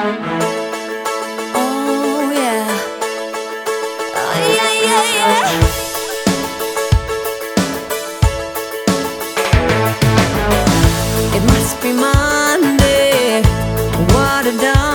Oh yeah. Oh yeah, yeah, yeah. It must be Monday. What a dawn.